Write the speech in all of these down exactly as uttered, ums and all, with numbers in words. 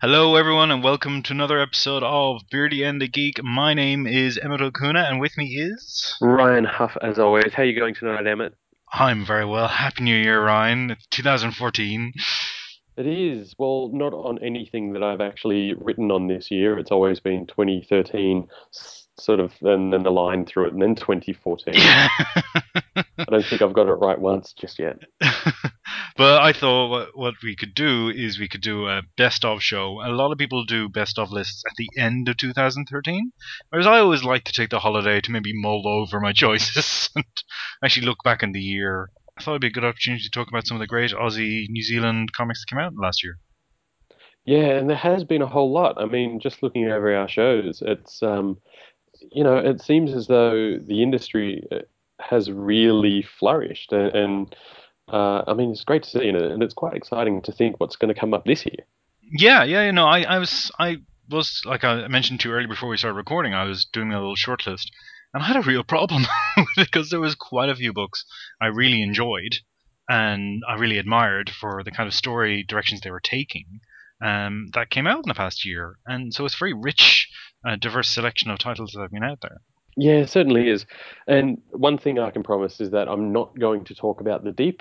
Hello, everyone, and welcome to another episode of Beardy and the Geek. My name is Emmett O'Cuna, and with me is. Ryan Huff, as always. How are you going tonight, Emmett? I'm very well. Happy New Year, Ryan. It's twenty fourteen. It is, well, not on anything that I've actually written on this year. It's always been twenty thirteen, s- sort of, and then the line through it, and then twenty fourteen. Yeah. I don't think I've got it right once just yet. But I thought what, what we could do is we could do a best of show. A lot of people do best of lists at the end of two thousand thirteen, whereas I always like to take the holiday to maybe mull over my choices and actually look back in the year. I thought it'd be a good opportunity to talk about some of the great Aussie, New Zealand comics that came out last year. Yeah, and there has been a whole lot. I mean, just looking over our shows, it's, um, you know, it seems as though the industry uh, has really flourished. And, and uh, I mean, it's great to see, and it- and it's quite exciting to think what's going to come up this year. Yeah, yeah, you know, I, I was, I was like I mentioned to you earlier before we started recording. I was doing a little short list, and I had a real problem with it because there was quite a few books I really enjoyed and I really admired for the kind of story directions they were taking. Um, that came out in the past year, and so it's a very rich, uh, diverse selection of titles that have been out there. Yeah, it certainly is. And one thing I can promise is that I'm not going to talk about the deep,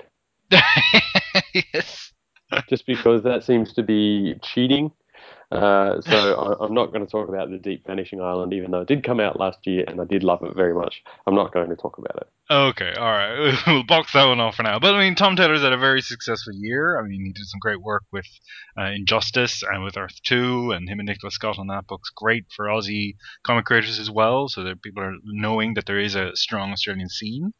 Yes. just because that seems to be cheating. Uh, so I, I'm not going to talk about the Deep Vanishing Island, even though it did come out last year and I did love it very much. I'm not going to talk about it. Okay, all right. We'll box that one off for now. But I mean, Tom Taylor's had a very successful year. I mean, he did some great work with uh, Injustice and with Earth Two, and him and Nicholas Scott on that book's great for Aussie comic creators as well. So that people are knowing that there is a strong Australian scene.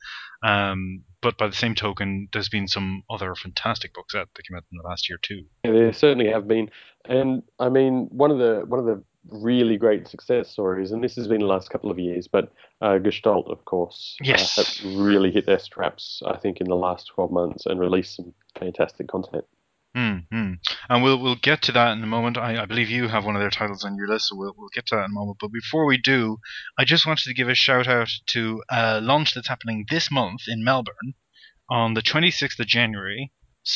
Um, but by the same token, there's been some other fantastic books out that came out in the last year too. Yeah, there certainly have been, and I mean one of the one of the really great success stories, and this has been the last couple of years, but uh, Gestalt, of course, uh, have Yes. really hit their straps, I think, in the last twelve months and released some fantastic content. Mm-hmm. And we'll we'll get to that in a moment. I, I believe you have one of their titles on your list, so we'll we'll get to that in a moment. But before we do, I just wanted to give a shout out to a launch that's happening this month in Melbourne on the twenty-sixth of January.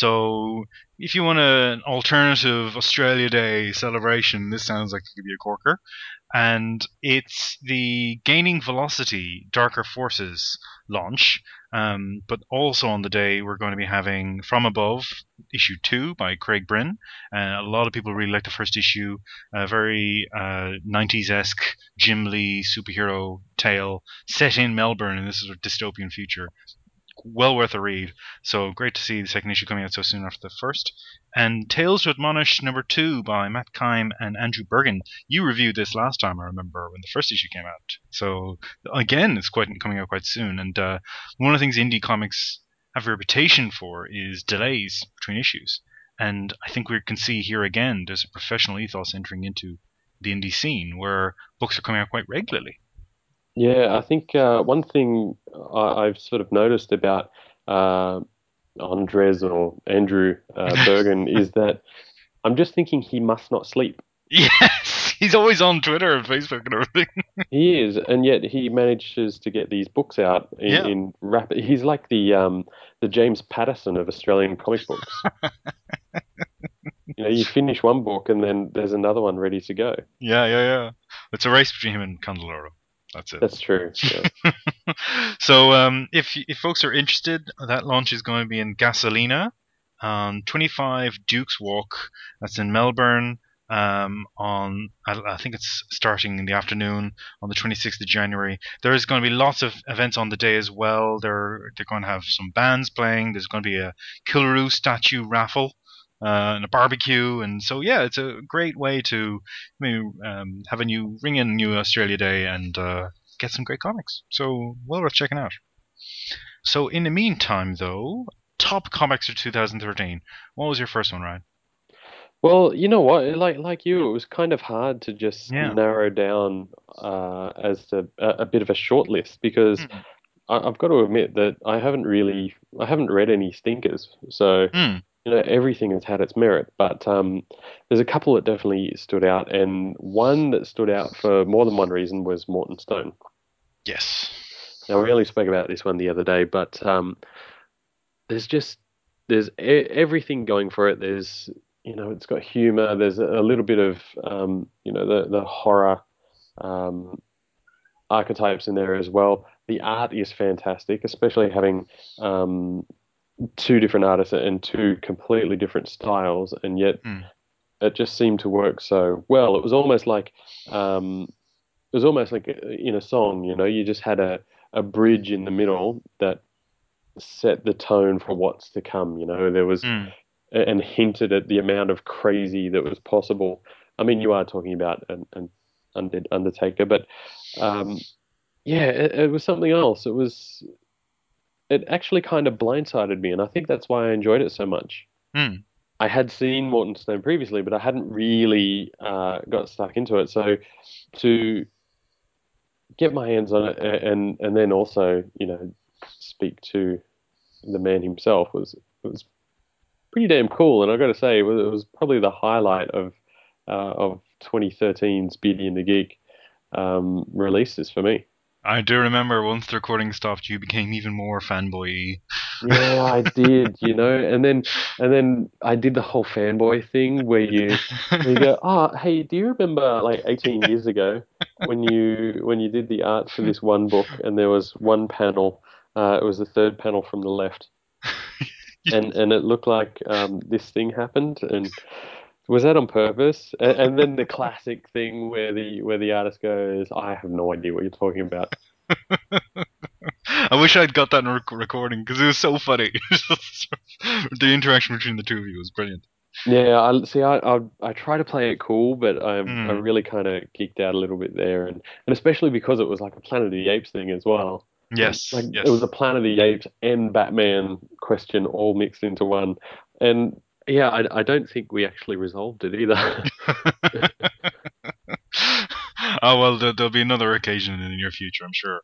So if you want an alternative Australia Day celebration, this sounds like it could be a corker. And it's the Gaining Velocity Darker Forces launch. Um, but also on the day, we're going to be having From Above, issue two by Craig Bryn. Uh, a lot of people really like the first issue, a very uh, nineties esque Jim Lee superhero tale set in Melbourne in this sort of dystopian future. Well worth a read. So great to see the second issue coming out so soon after the first. And Tales to Admonish number two by Matt Kime and Andrew Bergen. You reviewed this last time, I remember, when the first issue came out. So again, it's quite coming out quite soon. And uh, one of the things indie comics have a reputation for is delays between issues. And I think we can see here again there's a professional ethos entering into the indie scene where books are coming out quite regularly. Yeah, I think uh, one thing I, I've sort of noticed about uh, Andres or Andrew uh, Bergen is that I'm just thinking he must not sleep. Yes, he's always on Twitter and Facebook and everything. He is, and yet he manages to get these books out in, Yeah. in rapid. He's like the um, the James Patterson of Australian comic books. You know, you finish one book and then there's another one ready to go. Yeah, yeah, yeah. It's a race between him and Candeloro. That's it. That's true. Yeah. So, um, if if folks are interested, that launch is going to be in Gasolina, um, twenty-five Duke's Walk. That's in Melbourne. Um, on I, I think it's starting in the afternoon on the twenty-sixth of January. There is going to be lots of events on the day as well. They're they're going to have some bands playing. There's going to be a Killaroo statue raffle. Uh, and a barbecue, and so yeah, it's a great way to maybe um, have a new ring in New Australia Day and uh, get some great comics. So well worth checking out. So in the meantime, though, top comics of two thousand thirteen. What was your first one, Ryan? Well, you know what? Like like you, it was kind of hard to just Yeah. narrow down uh, as to a, a bit of a short list because Mm. I, I've got to admit that I haven't really I haven't read any stinkers. So Mm. you know everything has had its merit, but um, there's a couple that definitely stood out, and one that stood out for more than one reason was Morton Stone. Yes. Now we only spoke about this one the other day, but um, there's just there's e everything going for it. There's you know, it's got humor. There's a, a little bit of um, you know, the the horror um, archetypes in there as well. The art is fantastic, especially having um, two different artists and two completely different styles, and yet Mm, it just seemed to work so well. It was almost like um, it was almost like uh, in a song, you know, you just had a a bridge in the middle that set the tone for what's to come. You know, there was mm. and hinted at the amount of crazy that was possible. I mean, you are talking about an, an undead Undertaker, but um, yeah, it, it was something else. It was it actually kind of blindsided me, and I think that's why I enjoyed it so much. Mm. I had seen Morton Stone previously, but I hadn't really uh, got stuck into it. So to get my hands on it and and then also, you know, speak to the man himself was was pretty damn cool. And I got to say, it was, it was probably the highlight of uh, of twenty thirteen's Beauty and the Geek um, releases for me. I do remember once the recording stopped, you became even more fanboy. Yeah, I did, you know, and then and then I did the whole fanboy thing where you where you go, oh, hey, do you remember like eighteen years ago when you when you did the art for this one book and there was one panel, uh, it was the third panel from the left, and and it looked like um, this thing happened, and was that on purpose? And, and then the classic thing where the where the artist goes, I have no idea what you're talking about. I wish I'd got that in rec- recording because it was so funny. The interaction between the two of you was brilliant. Yeah, I see. I, I I try to play it cool, but I I Mm. really kind of geeked out a little bit there, and and especially because it was like a Planet of the Apes thing as well. Like Yes, it was a yes. Planet of the Apes and Batman question all mixed into one, and yeah, I I don't think we actually resolved it either. Oh well, there, there'll be another occasion in the near future, I'm sure.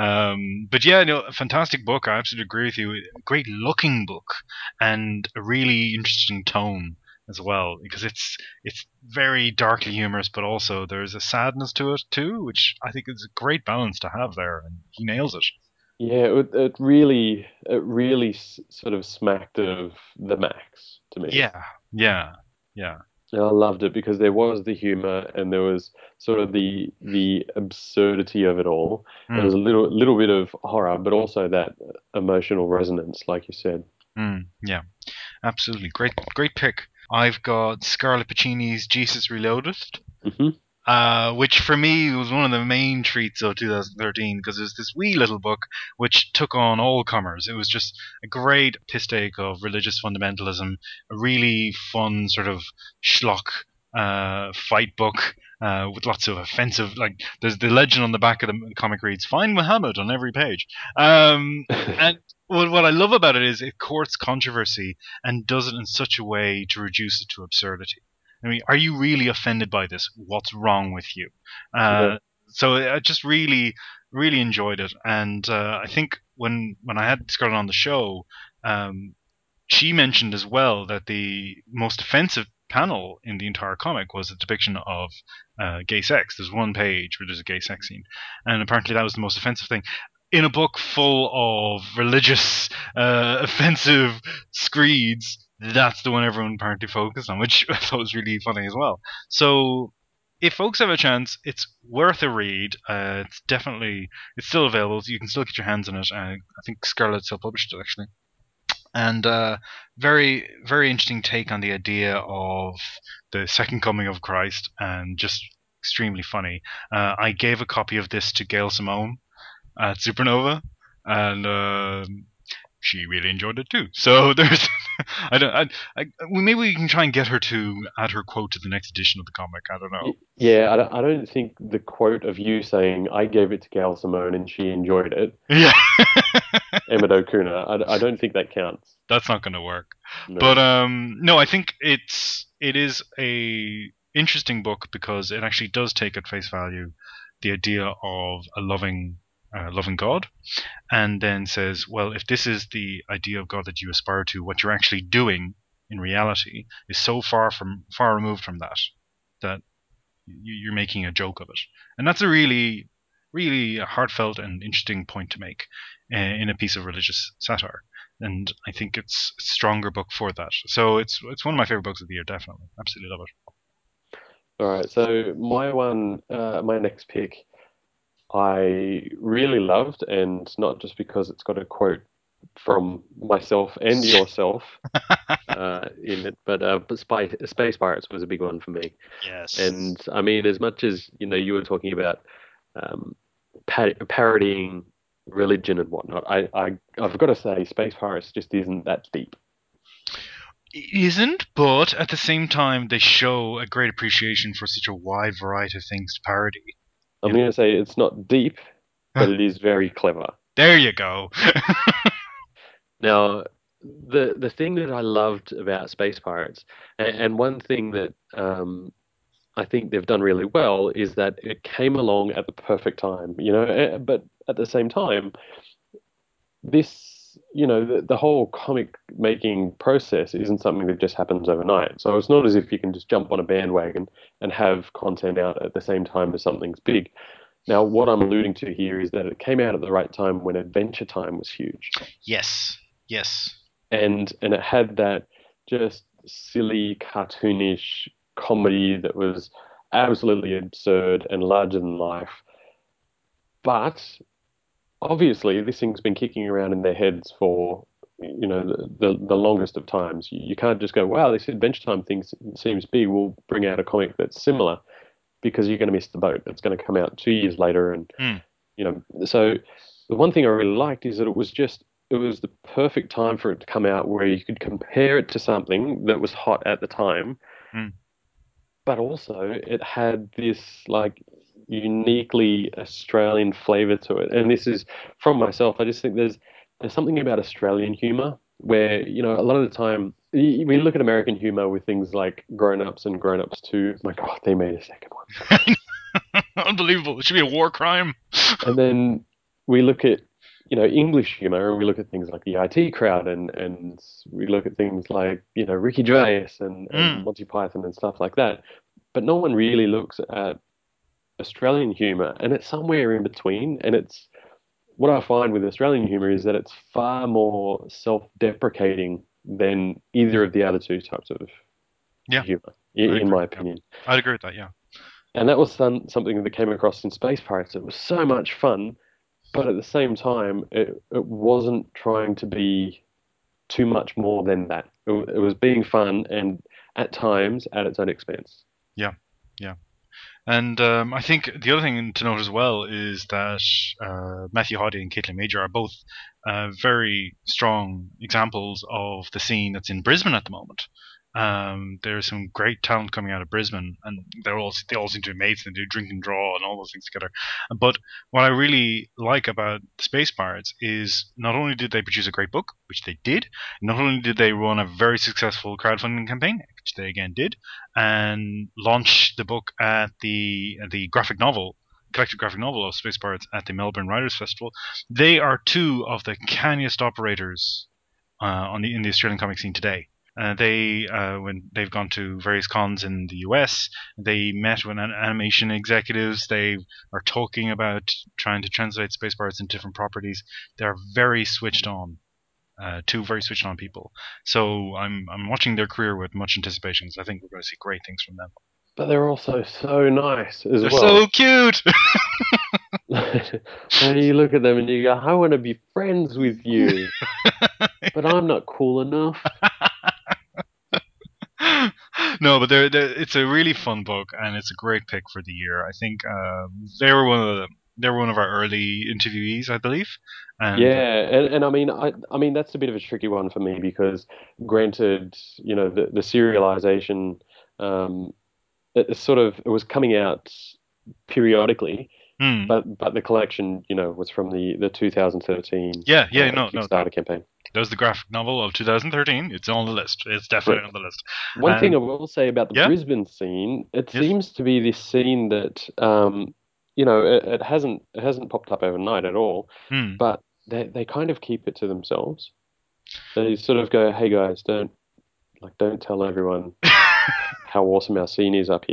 Um, but yeah, no, a fantastic book. I absolutely agree with you. A great looking book and a really interesting tone as well, because it's it's very darkly humorous, but also there's a sadness to it too, which I think is a great balance to have there, and he nails it. Yeah, it, it really, it really s- sort of smacked of the Max to me. Yeah, yeah, yeah. And I loved it because there was the humor and there was sort of the the absurdity of it all. There was Mm, a little little bit of horror, but also that emotional resonance, like you said. mm, yeah. Absolutely. Great great pick. I've got Scarlett Pacini's Jesus Reloaded, Hmm. uh, which for me was one of the main treats of two thousand thirteen because it was this wee little book which took on all comers. It was just a great piss take of religious fundamentalism, a really fun sort of schlock uh, fight book. Uh, with lots of offensive, like there's the legend on the back of the comic reads "Find Muhammad" on every page, um, and what what I love about it is it courts controversy and does it in such a way to reduce it to absurdity. I mean, are you really offended by this? What's wrong with you? Yeah. Uh, so I just really, really enjoyed it, and uh, I think when when I had Scarlett on the show, um, she mentioned as well that the most offensive panel in the entire comic was a depiction of uh, gay sex. There's one page where there's a gay sex scene, and apparently that was the most offensive thing in a book full of religious, uh, offensive screeds. That's the one everyone apparently focused on, which I thought was really funny as well. So, if folks have a chance, it's worth a read. Uh, it's definitely it's still available. So you can still get your hands on it. Uh, I think Scarlet still published it actually, and uh, very very interesting take on the idea of the second coming of Christ, and just extremely funny. Uh, I gave a copy of this to Gail Simone at Supernova, and uh, she really enjoyed it too. So there's, I don't, I, I, well, maybe we can try and get her to add her quote to the next edition of the comic. I don't know. Y- Yeah, I don't, I don't think the quote of you saying, I gave it to Gail Simone and she enjoyed it, Yeah. Emmett Okuna, I, I don't think that counts. That's not going to work. But No. um, no, I think it's it is a interesting book because it actually does take at face value the idea of a loving uh, loving God, and then says, well, if this is the idea of God that you aspire to, what you're actually doing in reality is so far from far removed from that that you- you're making a joke of it, and that's a really really heartfelt and interesting point to make uh, in a piece of religious satire. And I think it's a stronger book for that. So it's it's one of my favorite books of the year, definitely. Absolutely love it. All right, so my one, uh, my next pick, I really loved, and not just because it's got a quote from myself and yourself uh, in it, but uh, but Spy, Space Pirates was a big one for me. Yes. And I mean, as much as you know, you were talking about um, pa parodying religion and whatnot, I, I I've got to say, Space Pirates just isn't that deep. It isn't, but at the same time, they show a great appreciation for such a wide variety of things to parody. I'm You going to say it's not deep, know, but it is very clever. there you go. Now, the the thing that I loved about Space Pirates, and, and one thing that um, I think they've done really well, is that it came along at the perfect time, you know, eh, but at the same time, this, you know, the, the whole comic making process isn't something that just happens overnight. So it's not as if you can just jump on a bandwagon and have content out at the same time as something's big. Now, what I'm alluding to here is that it came out at the right time when Adventure Time was huge. Yes. Yes. and and it had that just silly, cartoonish comedy that was absolutely absurd and larger than life. But obviously, this thing's been kicking around in their heads for you know the the, the longest of times. You, you can't just go, "Wow, this Adventure Time thing seems big. We'll bring out a comic that's similar," because you're going to miss the boat. It's going to come out two years later, and Hmm. you know. So the one thing I really liked is that it was just it was the perfect time for it to come out where you could compare it to something that was hot at the time, Hmm. but also it had this like uniquely Australian flavor to it. And this is from myself. I just think there's there's something about Australian humor where, you know, a lot of the time y- we look at American humor with things like Grown Ups and Grown Ups two. My God, they made a second one. Unbelievable. It should be a war crime. And then we look at, you know, English humor, and we look at things like the I T crowd, and and we look at things like, you know, Ricky Gervais and and Hmm. Monty Python and stuff like that. But no one really looks at Australian humor, and it's somewhere in between. And it's what I find with Australian humor is that it's far more self-deprecating than either of the other two types of Yeah, humor, I in agree. my Yeah, opinion. I'd agree with that. Yeah. And that was some, something that came across in Space Pirates. It was so much fun, but at the same time, it, it wasn't trying to be too much more than that. It, it was being fun and at times at its own expense. Yeah. Yeah. And um, I think the other thing to note as well is that uh, Matthew Hardy and Caitlin Major are both uh, very strong examples of the scene that's in Brisbane at the moment. Um, there's some great talent coming out of Brisbane, and they're all they all seem to be mates and do drink and draw and all those things together. But what I really like about Space Pirates is not only did they produce a great book, which they did, not only did they run a very successful crowdfunding campaign, which they again did, and launch the book at the at the graphic novel collected graphic novel of Space Pirates at the Melbourne Writers Festival. They are two of the canniest operators uh, on the in the Australian comic scene today. Uh, they uh, when they've gone to various cons in the U S, they met with animation executives. They are talking about trying to translate Space Pirates into different properties. They're very switched on, uh, two very switched on people. So I'm I'm watching their career with much anticipation. So I think we're going to see great things from them. But they're also so nice as They're so well. cute. And you look at them and you go, I want to be friends with you, but I'm not cool enough. No, but they're, they're, it's a really fun book, and it's a great pick for the year. I think um, they were one of the they were one of our early interviewees, I believe, and Yeah, and, and I mean, I I mean that's a bit of a tricky one for me because, granted, you know, the the serialization, um, it, it sort of it was coming out periodically, hmm, but but the collection, you know, was from the the two thousand thirteen yeah, yeah, uh, no, no, that, Kickstarter campaign. there's the graphic novel of twenty thirteen. It's on the list. It's definitely Correct. on the list, One thing and I will say about the yeah, Brisbane scene, it yes, seems to be this scene that, um, you know, it, it hasn't it hasn't popped up overnight at all, hmm. but they they kind of keep it to themselves. They sort of go, "Hey guys, don't like don't tell everyone how awesome our scene is up here."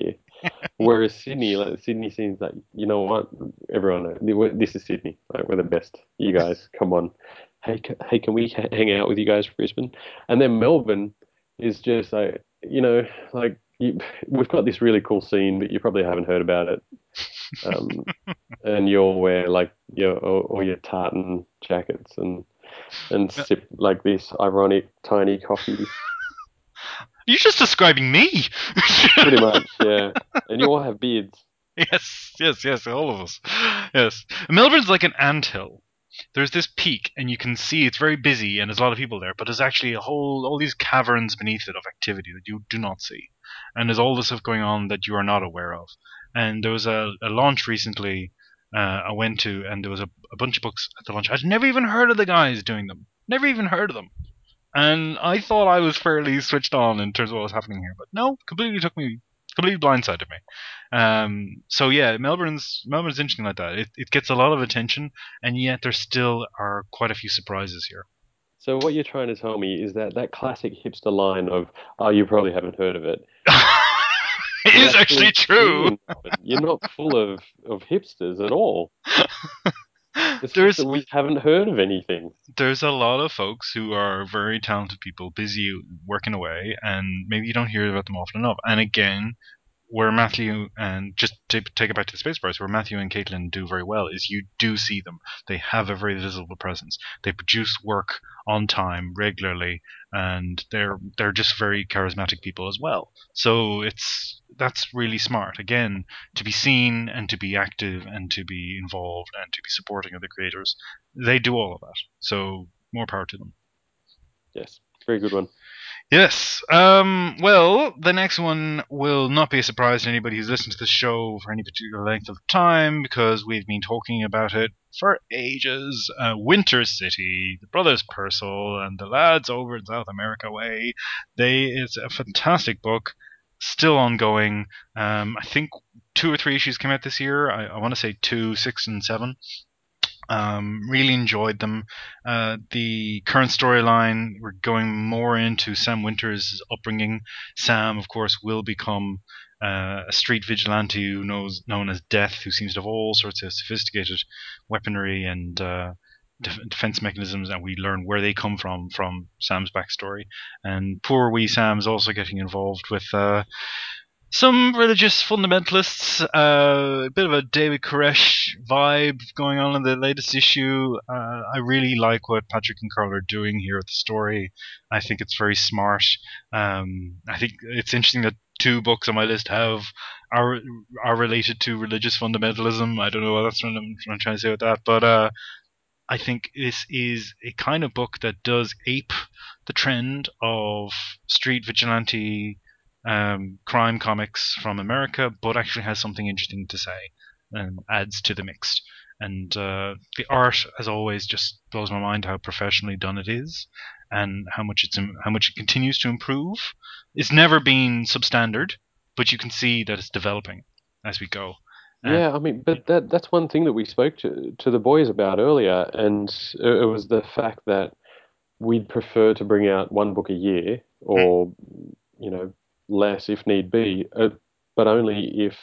Whereas Sydney, like Sydney seems like, you know what, everyone, knows, this is Sydney. Like, we're the best. You guys, come on. Hey, c- hey, can we ha- hang out with you guys for Brisbane? And then Melbourne is just like, you know, like you, we've got this really cool scene, but you probably haven't heard about it. Um, and you'll wear like your all, all your tartan jackets and and sip like this ironic tiny coffees. You're just describing me. Pretty much, yeah. And you all have beards. Yes, yes, yes, all of us. Yes. Melbourne's like an anthill. There's this peak, and you can see it's very busy, and there's a lot of people there, but there's actually a whole, all these caverns beneath it of activity that you do not see. And there's all this stuff going on that you are not aware of. And there was a, a launch recently uh, I went to, and there was a, a bunch of books at the launch. I'd never even heard of the guys doing them. Never even heard of them. And I thought I was fairly switched on in terms of what was happening here, but no, completely took me, completely blindsided me. Um, so yeah, Melbourne's Melbourne's interesting like that. It it gets a lot of attention, and yet there still are quite a few surprises here. So what you're trying to tell me is that that classic hipster line of, "Oh, you probably haven't heard of it," It is is actually actually true true. in Melbourne. You're not full of of hipsters at all. It's just that there's we haven't heard of anything. there's a lot of folks who are very talented people, busy working away, and maybe you don't hear about them often enough. And again, where Matthew and just to take it back to the Space Bros, where Matthew and Caitlin do very well is you do see them. They have a very visible presence. They produce work on time regularly, and they're they're just very charismatic people as well. So it's that's really smart. Again, to be seen and to be active and to be involved and to be supporting other creators, they do all of that. So more power to them. Yes, very good one. Yes. Um, well, the next one will not be a surprise to anybody who's listened to the show for any particular length of time because we've been talking about it for ages. Uh, Winter City, the Brothers Purcell, and the lads over in South America way. They it's a fantastic book, still ongoing. Um, I think two or three issues came out this year. I, I want to say two, six, and seven. Um, really enjoyed them. Uh, the current storyline, we're going more into Sam Winters' upbringing. Sam, of course, will become uh, a street vigilante who knows known as Death, who seems to have all sorts of sophisticated weaponry and uh, def- defense mechanisms, and we learn where they come from from Sam's backstory. And poor wee Sam's also getting involved with. Uh, some religious fundamentalists, uh, a bit of a David Koresh vibe going on in the latest issue. Uh, I really like what Patrick and Carl are doing here with the story. I think it's very smart. Um, I think it's interesting that two books on my list have are are related to religious fundamentalism. I don't know what that's what I'm, what I'm trying to say with that, but uh, I think this is a kind of book that does ape the trend of street vigilante um, crime comics from America, but actually has something interesting to say and adds to the mix. And uh, the art, as always, just blows my mind how professionally done it is, and how much it's how much it continues to improve. It's never been substandard, but you can see that it's developing as we go. And Yeah, I mean, but that that's one thing that we spoke to to the boys about earlier, and it, it was the fact that we'd prefer to bring out one book a year, mm, or you know, less if need be, uh, but only if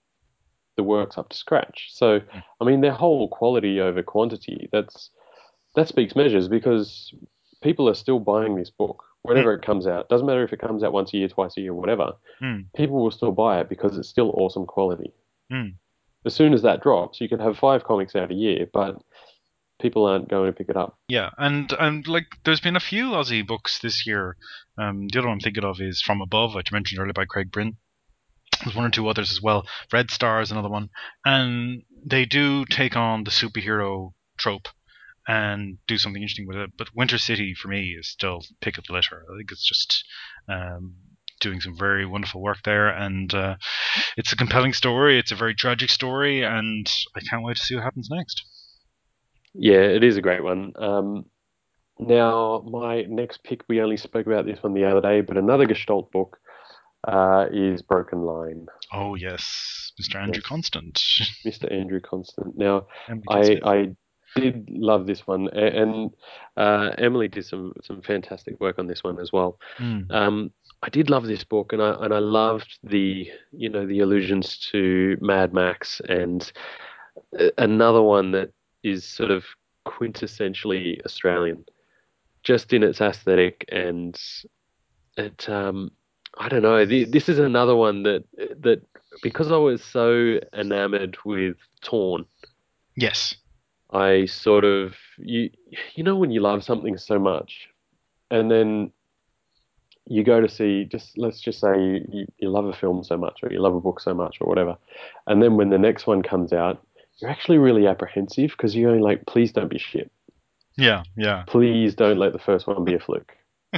the work's up to scratch. So, mm, I mean, their whole quality over quantity, that's that speaks measures because people are still buying this book mm, whenever it comes out. Doesn't matter if it comes out once a year, twice a year, whatever. mm, People will still buy it because it's still awesome quality. mm. As soon as that drops, you can have five comics out a year, but people aren't going to pick it up. Yeah, and and like there's been a few Aussie books this year. Um, the other one I'm thinking of is From Above, which I mentioned earlier by Craig Bryn. There's one or two others as well. Red Star is another one, and they do take on the superhero trope and do something interesting with it. But Winter City for me is still pick of the litter. I think it's just um, doing some very wonderful work there, and uh, it's a compelling story. It's a very tragic story, and I can't wait to see what happens next. Yeah, it is a great one. Um, now, my next pick, we only spoke about this one the other day, but another Gestalt book uh, is Broken Line. Oh yes, mister Andrew Yes, Constant. mister Andrew Constant. Now, Emily I Smith. I did love this one, a- and uh, Emily did some some fantastic work on this one as well. Mm. Um, I did love this book, and I and I loved the you know the allusions to Mad Max, and uh, another one that is sort of quintessentially Australian, just in its aesthetic, and it um I don't know. th- This is another one that that because I was so enamored with Torn, Yes. I sort of you you know when you love something so much, and then you go to see, just let's just say you, you, you love a film so much, or you love a book so much, or whatever, and then when the next one comes out, you're actually really apprehensive because you're going like, please don't be shit. Yeah. Yeah. Please don't let the first one be a fluke.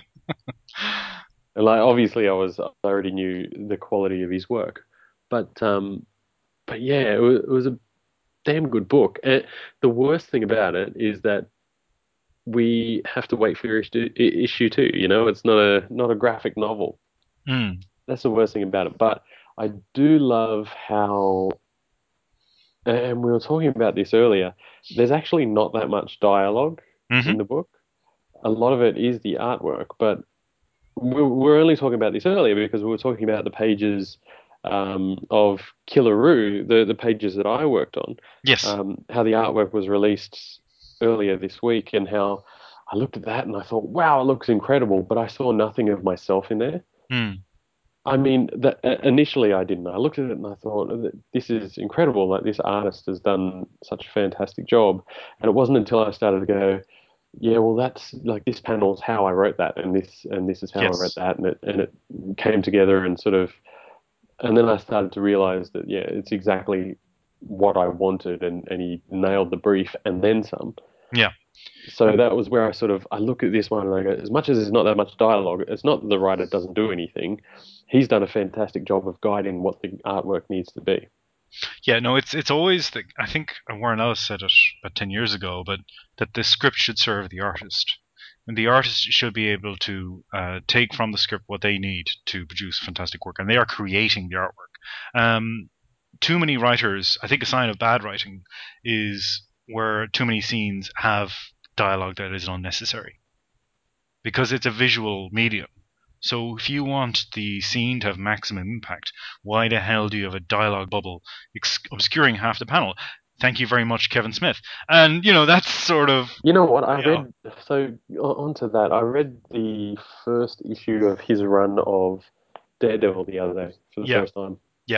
And like obviously I was I already knew the quality of his work, but um but yeah, it was, it was a damn good book. And the worst thing about it is that we have to wait for issue, issue two. You know, it's not a not a graphic novel. Mm. That's the worst thing about it. But I do love how, and we were talking about this earlier. There's actually not that much dialogue Hmm. in the book. A lot of it is the artwork, but we we're only talking about this earlier because we were talking about the pages um, of Killaroo, the the pages that I worked on, Yes. um, how the artwork was released earlier this week, and how I looked at that and I thought, wow, it looks incredible, but I saw nothing of myself in there. Mm. I mean, that, uh, initially I didn't. I looked at it and I thought, this is incredible. Like this artist has done such a fantastic job, and it wasn't until I started to go, yeah, well, that's like this panel's how I wrote that, and this and this is how I wrote Yes. that, and it and it came together and sort of, and then I started to realize that yeah, it's exactly what I wanted, and and he nailed the brief and then some. Yeah. So that was where I sort of I look at this one and I go, as much as there's not that much dialogue, it's not that the writer doesn't do anything. He's done a fantastic job of guiding what the artwork needs to be. Yeah, no, it's it's always the, I think Warren Ellis said it about ten years ago, but that the script should serve the artist. And the artist should be able to uh, take from the script what they need to produce fantastic work, and they are creating the artwork. Um, too many writers, I think a sign of bad writing is where too many scenes have dialogue that is unnecessary because it's a visual medium. So if you want the scene to have maximum impact, why the hell do you have a dialogue bubble ex- obscuring half the panel? Thank you very much, Kevin Smith. And you know that's sort of You know what? I you know read, so o- onto that, I read the first issue of his run of Daredevil the other day for the yeah, first time. yeah.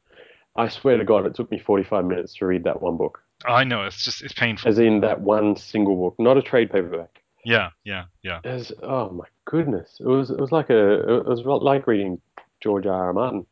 I swear to God, it took me forty-five minutes to read that one book, I know it's just it's as painful. in that one single book, not a trade paperback. Yeah, yeah, yeah. As oh my goodness, it was it was like a it was like reading George R. R. Martin.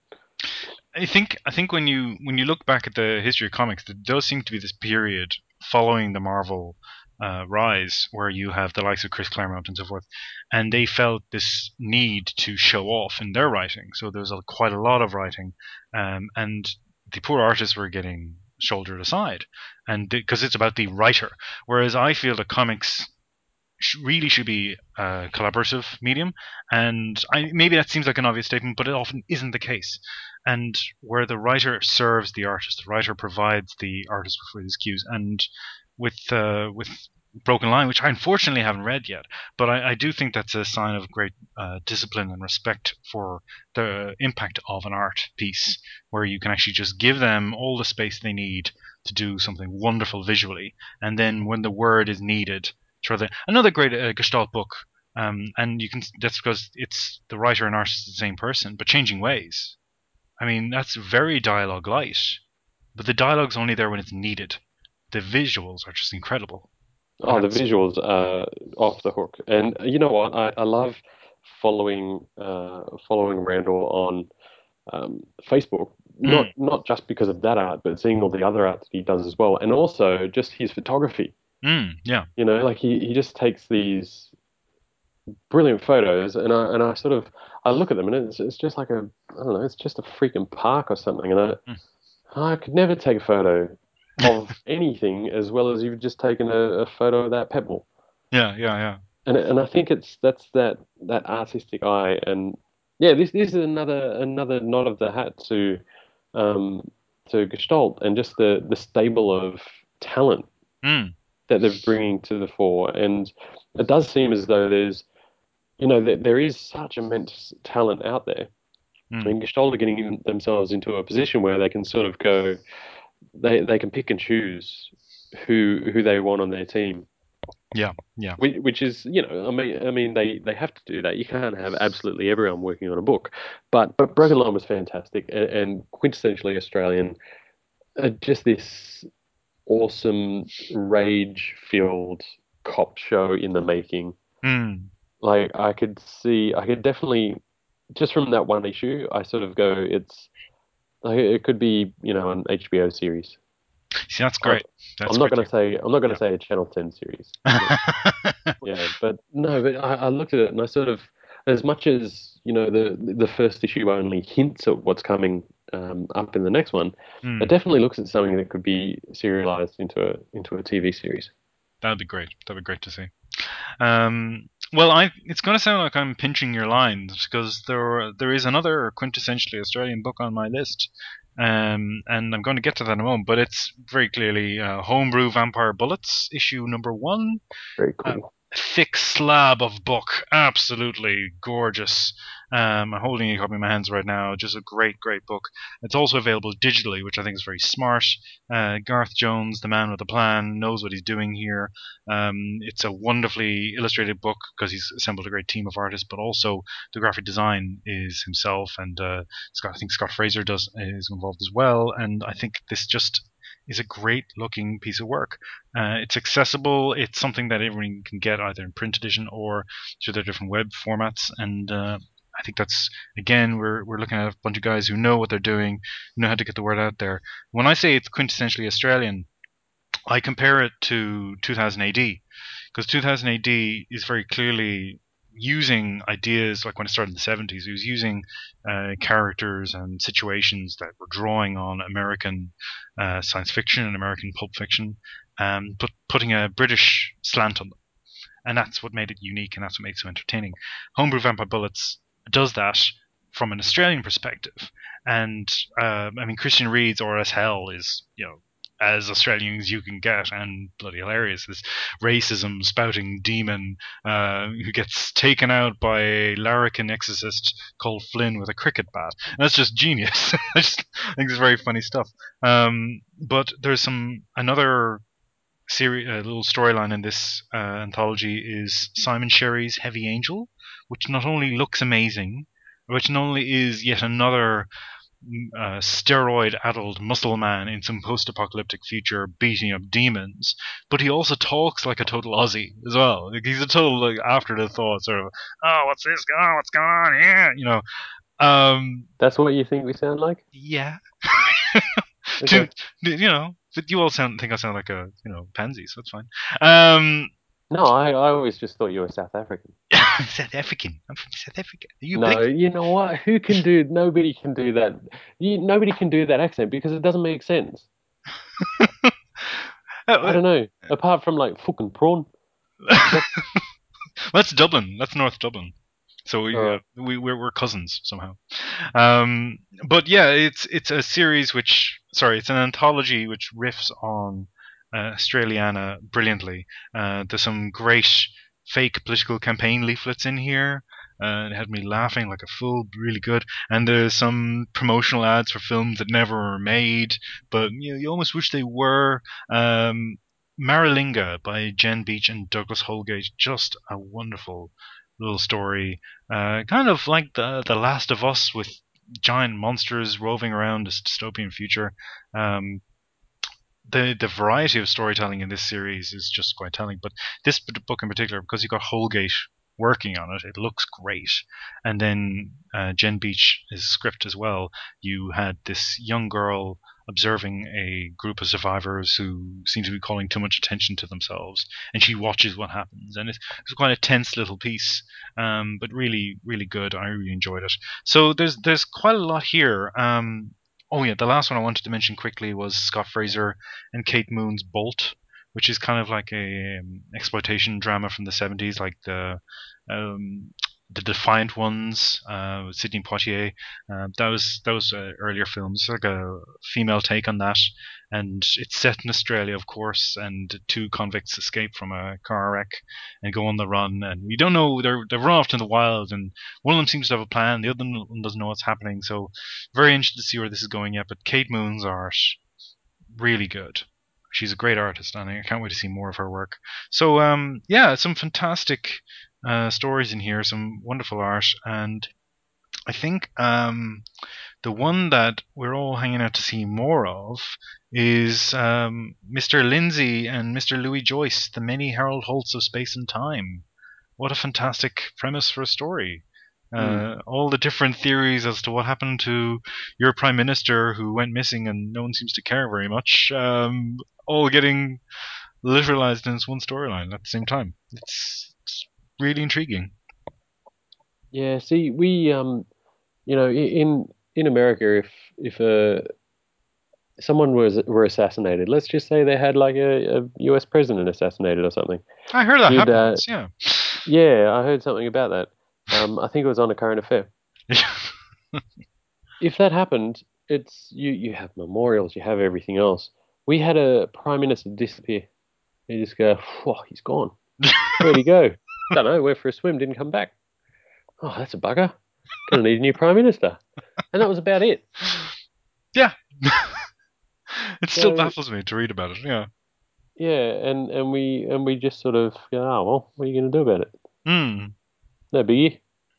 I think I think when you when you look back at the history of comics, there does seem to be this period following the Marvel uh, rise where you have the likes of Chris Claremont and so forth, and they felt this need to show off in their writing. So there was a, quite a lot of writing, um, and the poor artists were getting shouldered aside, and because it's about the writer. Whereas I feel that comics sh- really should be a collaborative medium. And I, maybe that seems like an obvious statement, but it often isn't the case. And where the writer serves the artist, the writer provides the artist with his cues. And with uh, with Broken Line, which I unfortunately haven't read yet, but I, I do think that's a sign of great uh, discipline and respect for the impact of an art piece, where you can actually just give them all the space they need to do something wonderful visually, and then when the word is needed, sort of another great uh, Gestalt book. Um, and you can that's because it's the writer and artist is the same person, but changing ways. I mean, that's very dialogue light, but the dialogue's only there when it's needed. The visuals are just incredible, and Oh, the that's visuals are off the hook. And you know what? I, I love following uh, following Randall on um, Facebook. mm, Not not just because of that art, but seeing all the other art that he does as well, and also just his photography. mm, yeah, You know, like he, he just takes these brilliant photos, and I and I sort of I look at them, and it's it's just like a I don't know, it's just a freaking park or something, and I mm. I could never take a photo of anything as well as you've just taken a, a photo of that pebble. Yeah, yeah, yeah. And and I think it's that's that that artistic eye, and yeah, this this is another another nod of the hat to um to Gestalt and just the the stable of talent. Mm. that they're bringing to the fore, and it does seem as though there's, you know, that there is such immense talent out there. I Mm. mean, Gestalt are getting in, themselves into a position where they can sort of go, they they can pick and choose who who they want on their team, Yeah, yeah. which, which is, you know, I mean, I mean, they they have to do that. You can't have absolutely everyone working on a book, but but Broken Line was fantastic and, and quintessentially Australian. Uh, just this awesome rage-filled cop show in the making. Mm. Like I could see, I could definitely, just from that one issue, I sort of go, it's like it could be, you know, an H B O series. See, that's I'm, great. That's I'm not great gonna to say, I'm not gonna hear. say a Channel ten series. But Yeah. yeah, but no, but I, I looked at it and I sort of, as much as, you know, the the first issue only hints at what's coming um, up in the next one, it Mm. definitely looks at something that could be serialized into a into a T V series. That'd be great. That'd be great to see. Um, well, I it's going to sound like I'm pinching your lines because there there is another quintessentially Australian book on my list, um, and I'm going to get to that in a moment. But it's very clearly uh, Homebrew Vampire Bullets, issue number one. Very A cool. thick slab of book, absolutely gorgeous. Um, I'm holding a copy in my hands right now. Just a great, great book. It's also available digitally, which I think is very smart. Uh, Garth Jones, the man with the plan, knows what he's doing here. Um, it's a wonderfully illustrated book because he's assembled a great team of artists, but also the graphic design is himself, and uh, Scott. I think Scott Fraser does is involved as well. And I think this just is a great looking piece of work. Uh, it's accessible. It's something that everyone can get either in print edition or through their different web formats. And uh, I think that's again we're we're looking at a bunch of guys who know what they're doing, know how to get the word out there. When I say it's quintessentially Australian, I compare it to two thousand A D because two thousand A D is very clearly using ideas like when it started in the seventies. It was using uh, characters and situations that were drawing on American uh, science fiction and American pulp fiction, um, but putting a British slant on them. And that's what made it unique and that's what made it so entertaining. Homebrew Vampire Bullets does that from an Australian perspective. And uh, I mean, Christian Reed's R S Hell is, you know, as Australian as you can get, and bloody hilarious. This racism spouting demon uh, who gets taken out by a larrikin exorcist called Flynn with a cricket bat. And that's just genius. I just I think it's very funny stuff. Um, but there's some another series, a little storyline in this uh, anthology is Simon Sherry's Heavy Angel, which not only looks amazing, which not only is yet another uh, steroid-addled muscle man in some post-apocalyptic future beating up demons, but he also talks like a total Aussie as well. Like he's a total like after the thought sort of, oh, what's this? Oh, what's going on here? You know, um, That's what you think we sound like? yeah. Okay. to, you know, but you all sound think I sound like a you know pansy, so it's fine. Um, No, I, I always just thought you were South African. South African. I'm from South Africa. Are you No, big? you know what? Who can do? Nobody can do that. You, nobody can do that accent because it doesn't make sense. I Uh, don't know. Apart from like fucking prawn. That. That's Dublin. That's North Dublin. So we uh, Uh, we we're, we're cousins somehow. Um, but yeah, it's it's a series which sorry, it's an anthology which riffs on uh, Australiana brilliantly. Uh, there's some great fake political campaign leaflets in here. Uh, it had me laughing like a fool, really good. And there's some promotional ads for films that never were made, but you know, you almost wish they were. Um, Maralinga by Jen Beach and Douglas Holgate, just a wonderful little story. Uh, kind of like the the Last of Us with giant monsters roving around this dystopian future. Um, the the variety of storytelling in this series is just quite telling. But this book in particular, because you got Holgate working on it, it looks great. And then uh, Jen Beach's script as well. You had this young girl observing a group of survivors who seem to be calling too much attention to themselves, and she watches what happens. And it's, it's quite a tense little piece, um, but really, really good. I really enjoyed it. So there's there's quite a lot here. Um, oh yeah, the last one I wanted to mention quickly was Scott Fraser and Kate Moon's Bolt, which is kind of like a um, exploitation drama from the seventies, like the um, the Defiant Ones uh, with Sidney Poitier. Uh, that was that was uh, earlier films, like a female take on that, and it's set in Australia, of course. And two convicts escape from a car wreck and go on the run, and we don't know they're they've run off to the wild, and one of them seems to have a plan, the other one doesn't know what's happening. So very interested to see where this is going yet. But Kate Moon's art really good. She's a great artist, and I can't wait to see more of her work. So, um, yeah, some fantastic uh, stories in here, some wonderful art, and I think um, the one that we're all hanging out to see more of is um, mister Lindsay and mister Louis Joyce, the many Harold Holtz of Space and Time. What a fantastic premise for a story. Mm. Uh, all the different theories as to what happened to your prime minister who went missing and no one seems to care very much, um, all getting literalized in this one storyline at the same time. It's, it's really intriguing. Yeah, see, we um, you know, i- in in America, if if uh, someone was were assassinated, let's just say they had like a, U S president assassinated or something, I heard that you'd uh, happens, yeah. yeah, I heard something about that. Um, I think it was on a current affair. If that happened, it's you you have memorials, you have everything else. We had a prime minister disappear. You just go, whoa, he's gone. Where'd he go? Don't know. Went for a swim, didn't come back. Oh, that's a bugger. Gonna need a new prime minister. And that was about it. Yeah. It still So baffles me to read about it, yeah. yeah, and and we and we just sort of go, oh well, what are you gonna do about it? Hmm. No biggie.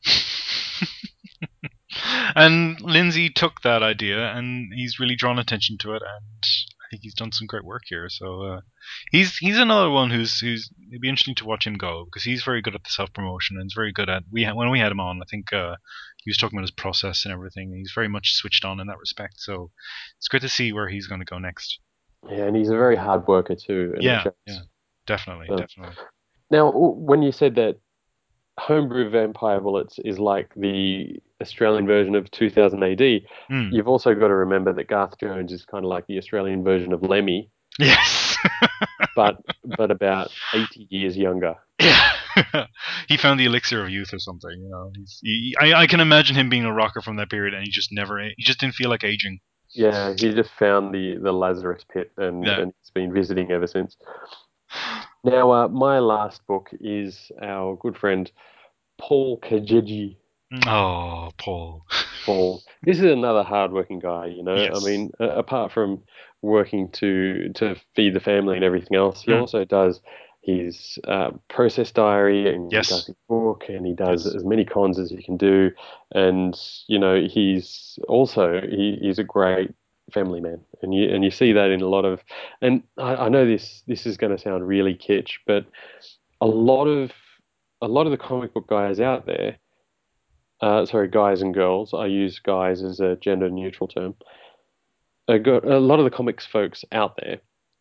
And Lindsay took that idea and he's really drawn attention to it, and I think he's done some great work here. So uh, he's he's another one who's who's it'd be interesting to watch him go because he's very good at the self promotion and he's very good at we ha- when we had him on. I think uh, he was talking about his process and everything. He's very much switched on in that respect. So it's great to see where he's going to go next. Yeah, and he's a very hard worker too, and it Yeah, yeah, shows. definitely, So, definitely. now, when you said that homebrew vampire bullets is like the Australian version of two thousand A D, Mm. you've also got to remember that Garth Jones is kind of like the Australian version of Lemmy, Yes. but but about eighty years younger. Yeah. He found the elixir of youth or something. You know, he's, he, I, I can imagine him being a rocker from that period, and he just never, he just didn't feel like aging. Yeah, he just found the the Lazarus pit and Yeah. and he's been visiting ever since. Now, uh, my last book is our good friend Paul Kajeji. Oh, Paul. Paul. This is another hardworking guy, you know. I Yes. mean, uh, apart from working to to feed the family and everything else, he Mm. also does his uh, process diary and he does Yes. his book and he does Yes. as many cons as he can do. And you know, he's also he, he's a great family man, and you and you see that in a lot of. And I, I know this this is going to sound really kitsch, but a lot of a lot of the comic book guys out there uh, sorry, guys and girls. I use guys as a gender neutral term. A, go- a lot of the comics folks out there,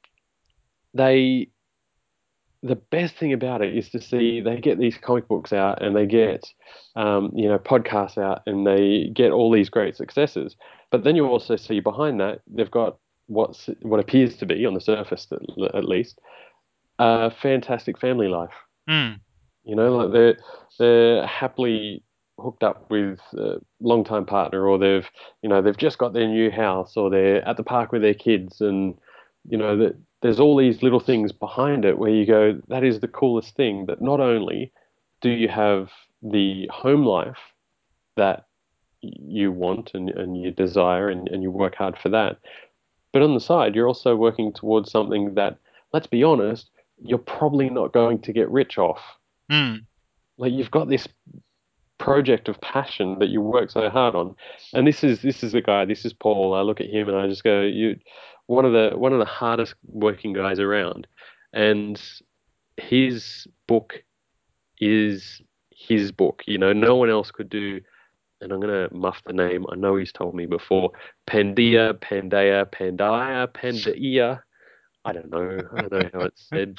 they the best thing about it is to see they get these comic books out and they get um, you know podcasts out and they get all these great successes. But then you also see behind that they've got what's what appears to be on the surface at, at least a fantastic family life. Mm. You know, like they're they're happily hooked up with a long-time partner, or they've you know they've just got their new house, or they're at the park with their kids, and you know that there's all these little things behind it where you go, that is the coolest thing. That not only do you have the home life that you want and, and you desire and, and you work hard for that, but on the side you're also working towards something that, let's be honest, you're probably not going to get rich off. Mm. Like you've got this project of passion that you work so hard on. And this is this is the guy, this is Paul. I look at him and I just go, you one of the one of the hardest working guys around. And his book is his book. You know, no one else could do, and I'm gonna muff the name. I know he's told me before. Pandia, Pandaya, Pandaya, Pandaia. I don't know. I don't know how it's said.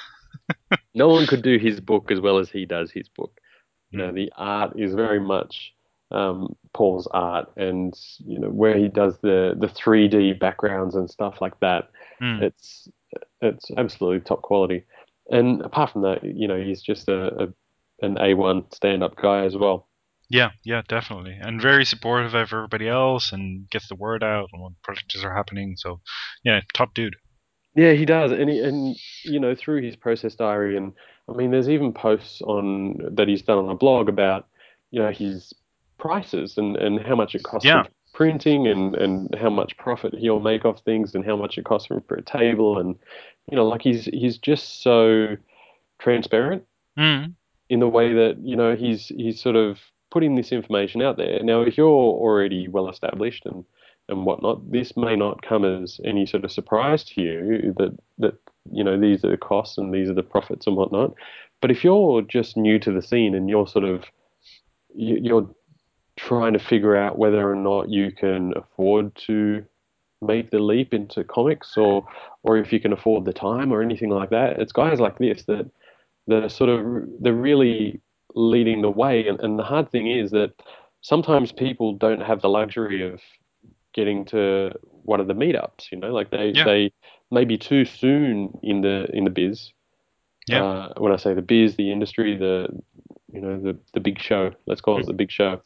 No one could do his book as well as he does his book. You know, Mm. the art is very much um, Paul's art, and you know where he does the the three D backgrounds and stuff like that. Mm. It's it's absolutely top quality. And apart from that, you know, he's just a, a, an A one stand-up guy as well. Yeah, yeah, definitely, and very supportive of everybody else, and gets the word out on what projects are happening. So, yeah, top dude. Yeah, he does, and he, and you know through his process diary, and I mean, there's even posts on that he's done on a blog about you know his prices and and how much it costs for Yeah. printing and and how much profit he'll make off things and how much it costs him for a table and you know like he's he's just so transparent Mm. in the way that you know he's he's sort of putting this information out there. Now, if you're already well established and and whatnot, this may not come as any sort of surprise to you that that you know these are the costs and these are the profits and whatnot. But if you're just new to the scene and you're sort of you- you're trying to figure out whether or not you can afford to make the leap into comics or or if you can afford the time or anything like that, it's guys like this that that are sort of they're really leading the way. And, and the hard thing is that sometimes people don't have the luxury of getting to one of the meetups. You know, like they Yeah. they may be too soon in the in the biz. Yeah. Uh, when I say the biz, the industry, the you know the the big show. Let's call it the big show.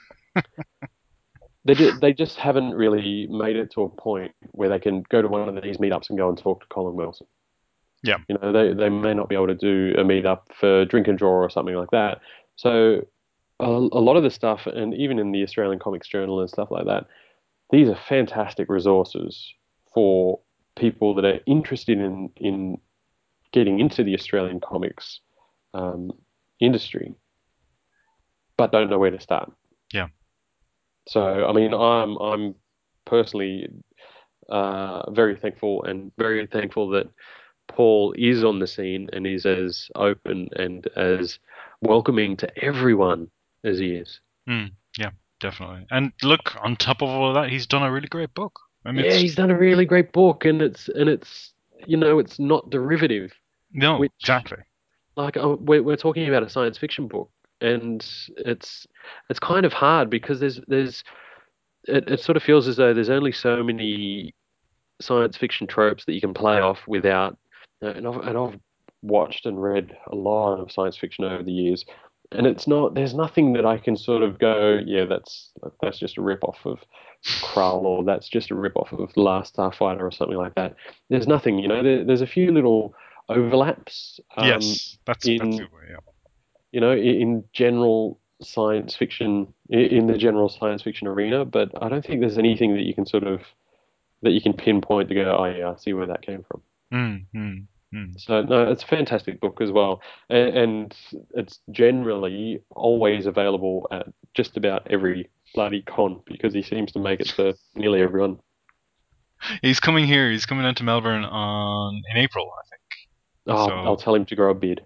They ju- they just haven't really made it to a point where they can go to one of these meetups and go and talk to Colin Wilson. Yeah. You know, they, they may not be able to do a meetup for drink and draw or something like that. So a, a lot of the stuff, and even in the Australian Comics Journal and stuff like that, these are fantastic resources for people that are interested in in getting into the Australian comics um, industry, but don't know where to start. Yeah. So, I mean, I'm I'm personally uh, very thankful and very thankful that Paul is on the scene and is as open and as welcoming to everyone as he is. Mm. Yeah. Definitely. And look, on top of all of that, he's done a really great book. I mean, Yeah, it's he's done a really great book, and it's and it's you know it's not derivative, no, which exactly. like uh, we're we're talking about a science fiction book, and it's it's kind of hard because there's there's it, it sort of feels as though there's only so many science fiction tropes that you can play off without. uh, And I've, and I've watched and read a lot of science fiction over the years, and it's not. There's nothing that I can sort of go, yeah, that's that's just a rip off of Krull, or that's just a rip off of The Last Starfighter, or something like that. There's nothing, you know. There, there's a few little overlaps um, Yes, that's that's the in way. Yeah. you know in, in general science fiction in the general science fiction arena, but I don't think there's anything that you can sort of that you can pinpoint to go, oh yeah, I see where that came from. Mm, mm, mm. So no, it's a fantastic book as well, and, and it's generally always available at just about every bloody con because he seems to make it to nearly everyone. He's coming here. He's coming down to Melbourne on in April, I think. Oh, I'll So, tell him to grow a beard.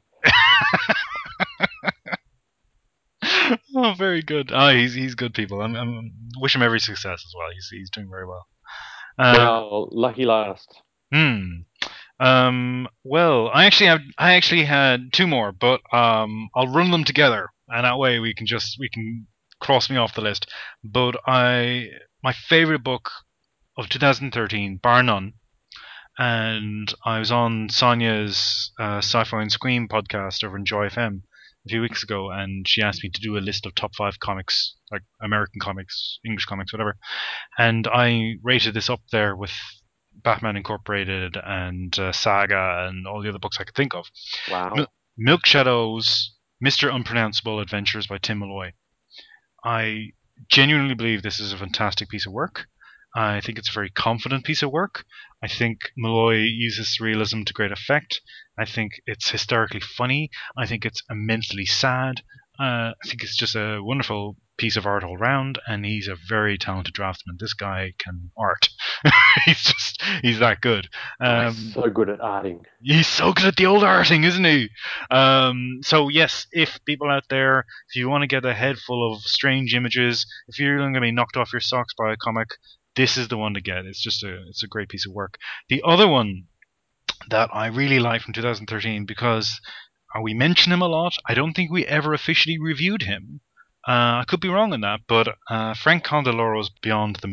oh, very good. Oh, he's he's good people. I'm, I'm wish him every success as well. He's he's doing very well. Uh, Well, lucky last. hmm. Um. Well, I actually have I actually had two more, but um, I'll run them together, and that way we can just we can cross me off the list. But I my favorite book of twenty thirteen, bar none, and I was on Sonia's uh, Sci-Fi and Scream podcast over in Joy F M a few weeks ago, and she asked me to do a list of top five comics, like American comics, English comics, whatever. And I rated this up there with Batman Incorporated and uh, Saga and all the other books I could think of. Mil- Wow. Milk Shadows, Mister Unpronounceable Adventures by Tim Malloy. I genuinely believe this is a fantastic piece of work. I think it's a very confident piece of work. I think Malloy uses surrealism to great effect. I think it's hysterically funny. I think it's immensely sad. Uh, I think it's just a wonderful piece of art all round, and he's a very talented draftsman. This guy can art. he's just he's that good. Oh, he's Um, so good at arting. He's so good at the old arting, isn't he? Um, so yes, if people out there, if you want to get a head full of strange images, if you're going to be knocked off your socks by a comic, this is the one to get. It's just a it's a great piece of work. The other one that I really like from twenty thirteen because uh, we mention him a lot. I don't think we ever officially reviewed him. Uh, I could be wrong on that, but uh, Frank Condeloro's Beyond the Moon.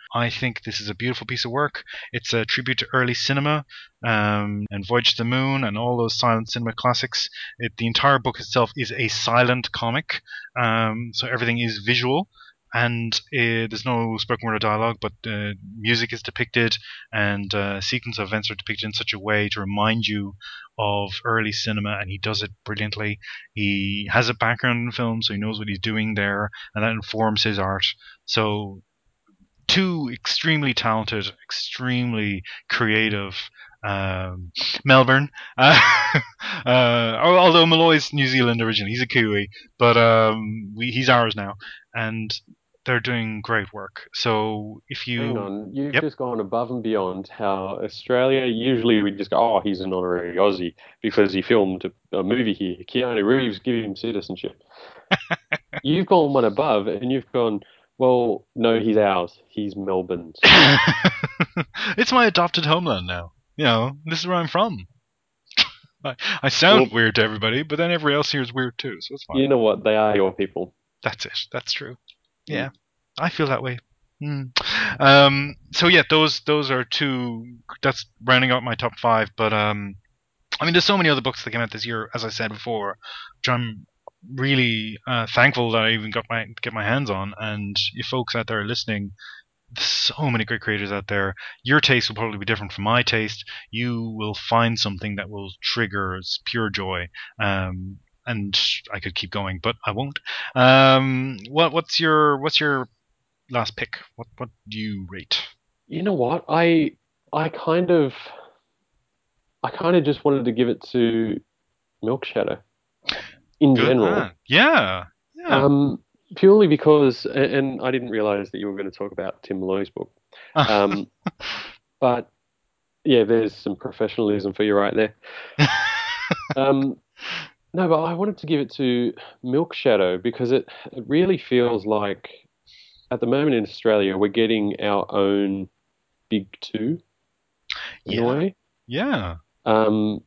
I think this is a beautiful piece of work. It's a tribute to early cinema, um, and Voyage to the Moon and all those silent cinema classics. It, the entire book itself is a silent comic, um, so everything is visual. And uh, there's no spoken word or dialogue, but uh, music is depicted, and uh, sequence of events are depicted in such a way to remind you of early cinema, and he does it brilliantly. He has a background in film, so he knows what he's doing there, and that informs his art. So two extremely talented, extremely creative um, Melbourne. Uh, uh, although Malloy's New Zealand originally, he's a Kiwi, but um, we, he's ours now, and they're doing great work. So if Hang you, on, you've yep. just gone above and beyond how Australia usually we just go, oh, he's an honorary Aussie because he filmed a, a movie here. Keanu Reeves, give him citizenship. You've gone one above and you've gone, well, no, he's ours. He's Melbourne's. It's my adopted homeland now. You know, this is where I'm from. I, I sound Well, weird to everybody, but then everybody else here is weird too, so it's fine. you know what? They are your people. That's it. That's true. Mm. Yeah, I feel that way. Mm. Um, so yeah, those those are two. That's rounding out my top five. But um, I mean, there's so many other books that came out this year, as I said before, which I'm really uh, thankful that I even got my get my hands on. And you folks out there listening, there's so many great creators out there. Your taste will probably be different from my taste. You will find something that will trigger pure joy. Um, and I could keep going, but I won't. Um, what what's your what's your last pick? What what do you rate? You know what? I I kind of I kind of just wanted to give it to Milk Shadow in Good. general. Ah, yeah, yeah. Um, Purely because, a- and I didn't realize that you were going to talk about Tim Malloy's book. Um, but yeah, there's some professionalism for you right there. Um, no, but I wanted to give it to Milk Shadow because it, it really feels like at the moment in Australia, we're getting our own big two in a Yeah, way. yeah. Um,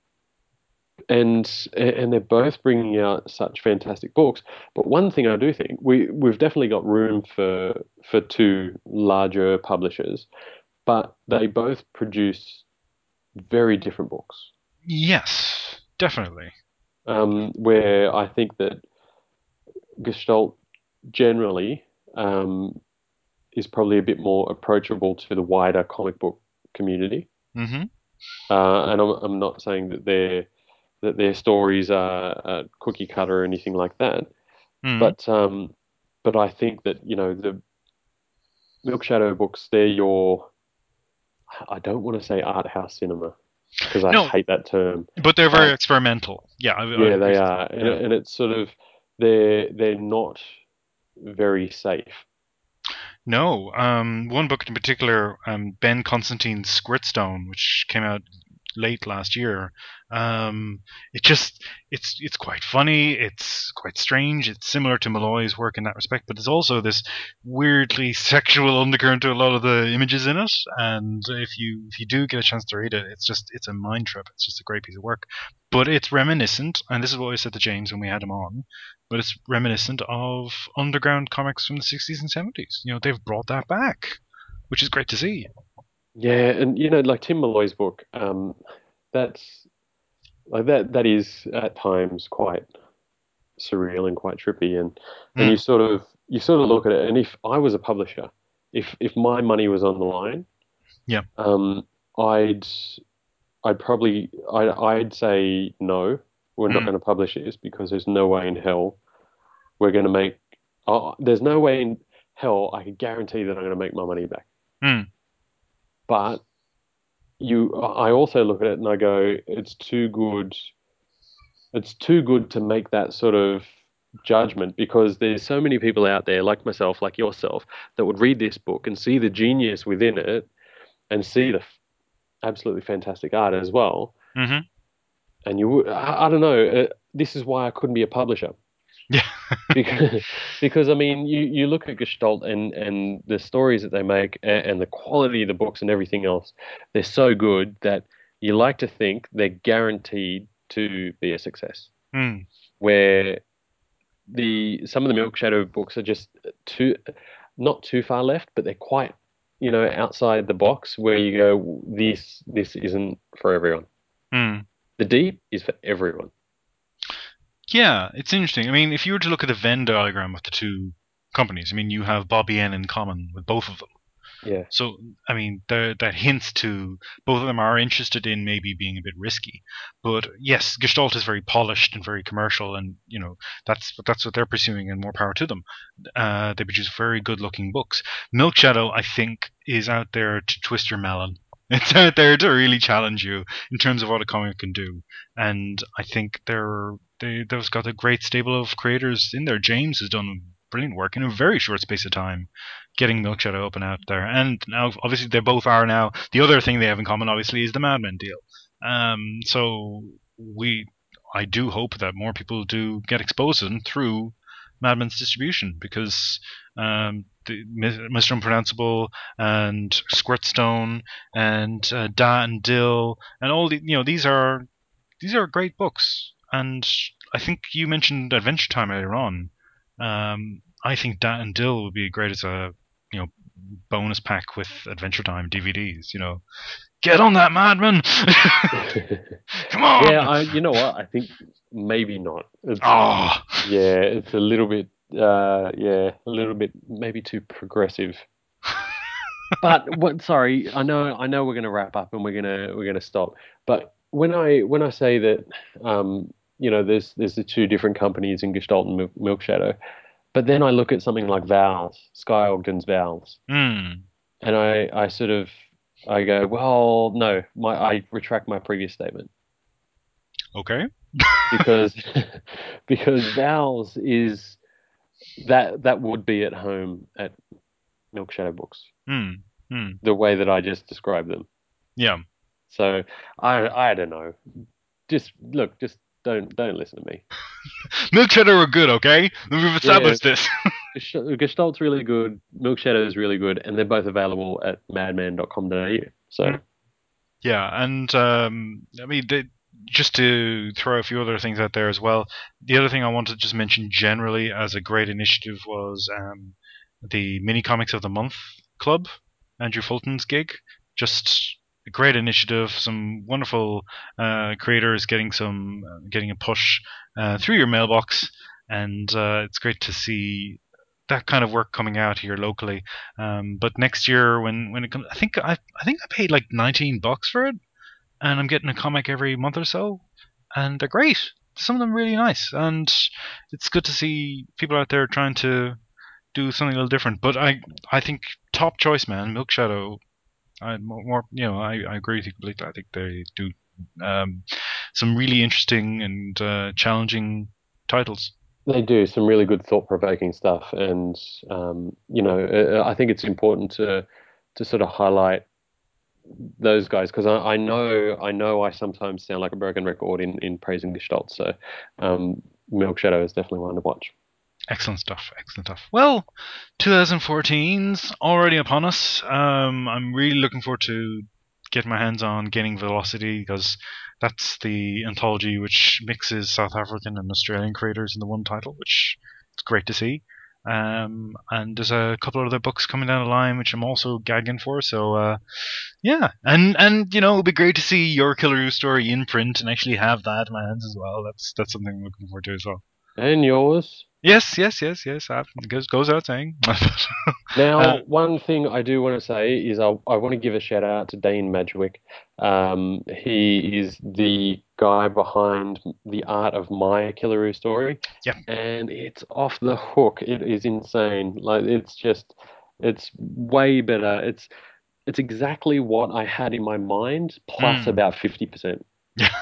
and and they're both bringing out such fantastic books. But one thing I do think we we've definitely got room for for two larger publishers, but they both produce very different books. Yes, definitely. Um, where I think that Gestalt generally um, is probably a bit more approachable to the wider comic book community. Mm-hmm. Uh, and I'm, I'm not saying that their that their stories are, are cookie cutter or anything like that, Mm-hmm. but um, but I think that you know the Milk Shadow books, they're your, I don't want to say art house cinema because I No, hate that term, but they're very but experimental. Yeah, I, I yeah, agree they with are, you. and Yeah. and it's sort of they're they're not very safe. No, um, one book in particular, um, Ben Constantine's Squirtstone, which came out late last year. Um, it just it's it's quite funny. It's quite strange. It's similar to Malloy's work in that respect, but there's also this weirdly sexual undercurrent to a lot of the images in it. And if you if you do get a chance to read it, it's just it's a mind trip. It's just a great piece of work. But it's reminiscent, and this is what I said to James when we had him on, but it's reminiscent of underground comics from the sixties and seventies. You know, they've brought that back, which is great to see. Yeah, and you know, like Tim Malloy's book, um, that's like that that is at times quite surreal and quite trippy, and and you Mm, sort of you sort of look at it, and if I was a publisher, if if my money was on the line, yeah. um, I'd I'd probably I'd, I'd say no, we're not Mm, going to publish this because there's no way in hell we're going to make. Oh, there's no way in hell I can guarantee that I'm going to make my money back. mm, But you, I also look at it and I go, it's too good. It's too good to make that sort of judgment because there's so many people out there like myself, like yourself, that would read this book and see the genius within it and see the f- absolutely fantastic art as well. mm-hmm. And you would, I, I don't know, uh, this is why I couldn't be a publisher Yeah. because, because I mean, you, you look at Gestalt and, and the stories that they make and, and the quality of the books and everything else, they're so good that you like to think they're guaranteed to be a success. Mm, Where the some of the Milk Shadow books are just too not too far left, but they're quite you know, outside the box where you go, this this isn't for everyone. Hmm. The deep is for everyone. Yeah, it's interesting. I mean, if you were to look at the Venn diagram of the two companies, I mean, you have Bobby N in common with both of them. Yeah. So, I mean, there, that hints to both of them are interested in maybe being a bit risky. But yes, Gestalt is very polished and very commercial, and you know that's that's what they're pursuing, and more power to them. Uh, they produce very good-looking books. Milk Shadow, I think, is out there to twist your melon. It's out there to really challenge you in terms of what a comic can do, and I think they're they they've got a great stable of creators in there. James has done brilliant work in a very short space of time getting Milk Shadow up and out there. And now, obviously, they both are now. The other thing they have in common, obviously, is the Mad Men deal. Um, so we, I do hope that more people do get exposed to them through Mad Men's distribution because um, the, Mister Unpronounceable and Squirtstone and uh, Da and Dill and all the you know these are these are great books. And I think you mentioned Adventure Time earlier on. Um, I think Dat and Dill would be great as a you know bonus pack with Adventure Time D V Ds. You know, get on that, Madman! Come Yeah, on! I you know what? I think maybe not. It's Oh, yeah, it's a little bit uh yeah, a little bit maybe too progressive. But what sorry, I know I know we're gonna wrap up and we're gonna we're gonna stop. But when I when I say that um, you know, there's there's the two different companies in Gestalt and Milk, Milk Shadow, but then I look at something like Vowels, Sky Ogden's Vowels, hmm. and I I sort of I go, well, no, my I retract my previous statement Okay. because because Vowels is that that would be at home at Milk Shadow Books, Hmm. Hmm. the way that I just described them. Yeah. So I I don't know. Just look, just don't don't listen to me. Milk Cheddar are good, okay? We've Yeah, established this. Gesh- Gestalt's really good. Milk Shadow is really good, and they're both available at madman dot com dot a u. So Yeah, and um, I mean, they, just to throw a few other things out there as well. The other thing I wanted to just mention generally as a great initiative was um, the Mini Comics of the Month Club, Andrew Fulton's gig. Just a great initiative. Some wonderful uh, creators getting some uh, getting a push uh, through your mailbox, and uh, it's great to see that kind of work coming out here locally. Um, but next year, when when it comes, I think I I think I paid like nineteen bucks for it, and I'm getting a comic every month or so, and they're great. Some of them really nice, and it's good to see people out there trying to do something a little different. But I I think top choice, man, Milk Shadow. I more you know I, I agree with you completely. I think they do um, some really interesting and uh, challenging titles. they do some really good thought-provoking stuff, and um, you know, uh, I think it's important to to sort of highlight those guys because I, I know I know I sometimes sound like a broken record in in praising Gestalt. So um, Milk Shadow is definitely one to watch. Excellent stuff. Excellent stuff. Well, twenty fourteen's already upon us. Um, I'm really looking forward to getting my hands on Gaining Velocity because that's the anthology which mixes South African and Australian creators in the one title, which it's great to see. Um, and there's a couple of other books coming down the line which I'm also gagging for. So uh, yeah, and and you know it'll be great to see your Killer story in print and actually have that in my hands as well. That's that's something I'm looking forward to as well. And yours. Yes, yes, yes, yes. I, goes goes out saying. uh, Now, one thing I do want to say is I, I want to give a shout out to Dane Madgwick. Um, he is the guy behind the art of my Killaroo story, yeah. and it's off the hook. It is insane. Like it's just, it's way better. It's it's exactly what I had in my mind, plus Mm. about fifty percent. Yeah.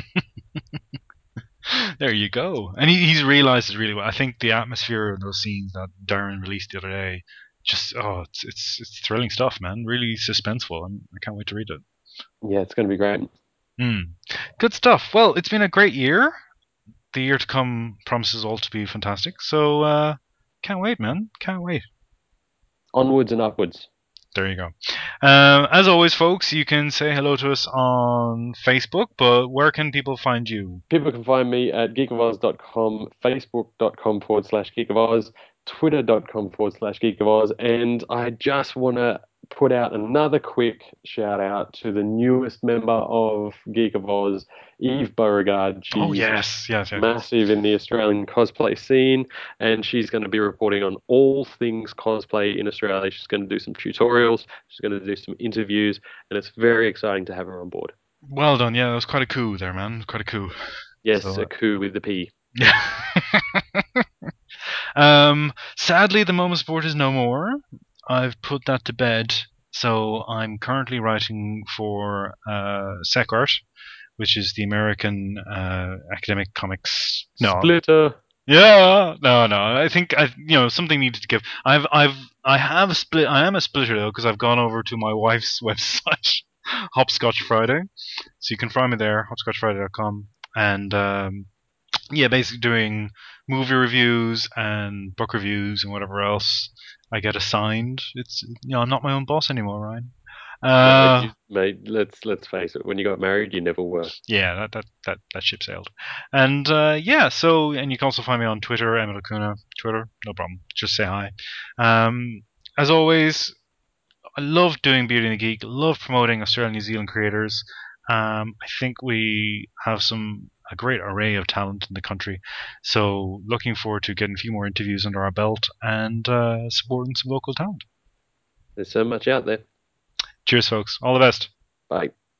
There you go. And he, he's realized it really well. I think the atmosphere of those scenes that Darren released the other day, just oh, it's it's it's thrilling stuff, man. Really suspenseful, and I can't wait to read it. Yeah, it's going to be great. Mm. Good stuff. Well, it's been a great year. The year to come promises all to be fantastic. So uh, can't wait, man. Can't wait. Onwards and upwards. There you go. Um, as always, folks, you can say hello to us on Facebook, but where can people find you? People can find me at geek of oz dot com, facebook.com forward slash geek of oz, twitter.com forward slash geek of oz, and I just want to put out another quick shout out to the newest member of Geek of Oz, Eve Beauregard. Oh She's yes, yes, yes, yes. massive in the Australian cosplay scene, and she's going to be reporting on all things cosplay in Australia. She's going to do some tutorials, she's going to do some interviews, and it's very exciting to have her on board. Well done. Yeah, that was quite a coup there, man. Quite a coup. Yes, So a uh, coup with the P. yeah. um, sadly, the moment sport is no more. I've put that to bed. So I'm currently writing for uh, SecArt, which is the American uh, academic comics. No, Splitter. yeah, no, no. I think I, you know, something needed to give. I've, I've, I have split. I am a splitter though because I've gone over to my wife's website, Hopscotch Friday. So you can find me there, hopscotch friday dot com, and um, yeah, basically doing movie reviews and book reviews and whatever else I get assigned. It's you know I'm not my own boss anymore, Ryan. No, Uh, you mate. Let's let's face it. When you got married, you never were. yeah, that that that, that ship sailed. And uh, yeah, so and you can also find me on Twitter, Emil Acuna, Twitter, no problem. Just say hi. Um, as always, I love doing Beauty and the Geek. Love promoting Australian New Zealand creators. Um, I think we have some a great array of talent in the country. So looking forward to getting a few more interviews under our belt and uh, supporting some local talent. There's so much out there. Cheers, folks. All the best. Bye.